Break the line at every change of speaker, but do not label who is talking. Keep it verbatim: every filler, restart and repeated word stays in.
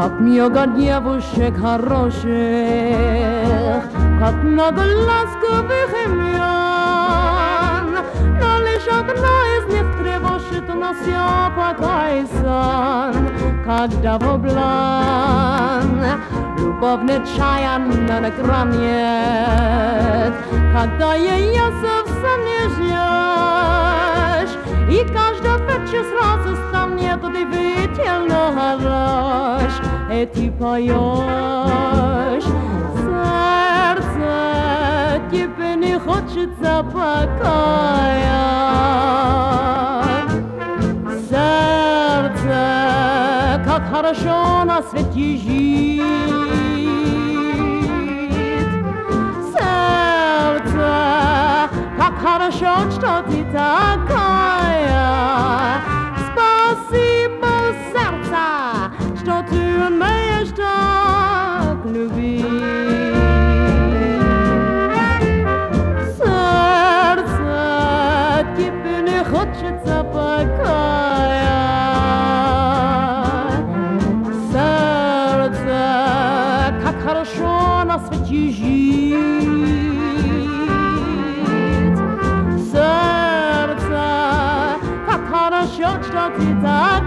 как много девушек хороших, как много ласковых имен, но лишь одна из них тревожит нас я покой сон, когда в облан любовь нечаянно на грани, когда ее совсем не ждешь, и каждый вечер сразу станет удивительно хорош, и ты поешь, сердце, тебе не хочется покоя, сердце, как хорошо на свете жить, сердце, как хорошо, что ты такая. Спасибо, сердце, что ты умеешь так любить. Сердце, тебе не хочется покоя. Сердце, как хорошо на свете жить. Сердце, как хорошо, что ты так